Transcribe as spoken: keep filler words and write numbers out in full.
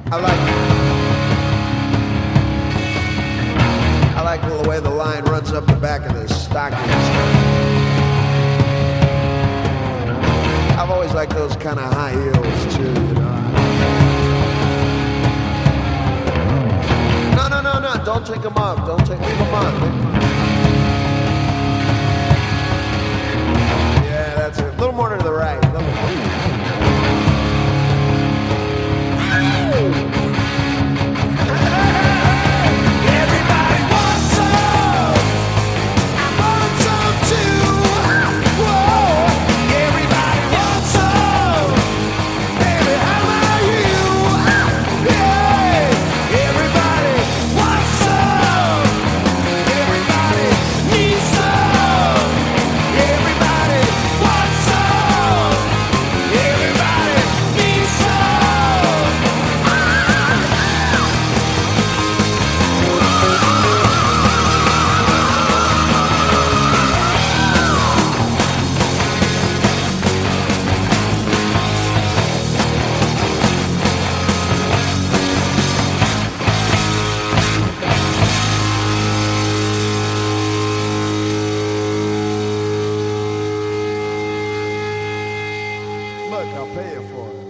I like I like the way the line runs up the back of the stockings. I've always liked those kind of high heels too, you know. No, no, no, no, don't take them off. Don't take, leave them on. Leave them on. Yeah, that's it. A little more to the right. A little more. Look, I'll pay you for it.